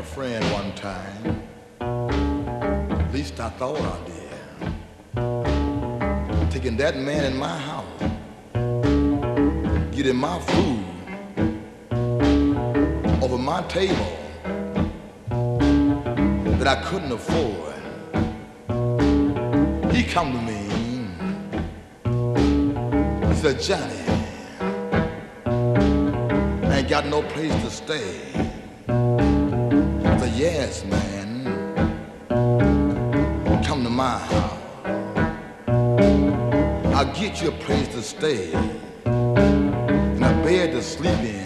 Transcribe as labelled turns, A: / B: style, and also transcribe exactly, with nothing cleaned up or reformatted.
A: friend one time. At least I thought I did. Taking that man in my house, getting my food over my table that I couldn't afford. He come to me. He said, Johnny, I ain't got no place to stay. I said, yes, man. Come to my house. I'll get you a place to stay and a bed to sleep in.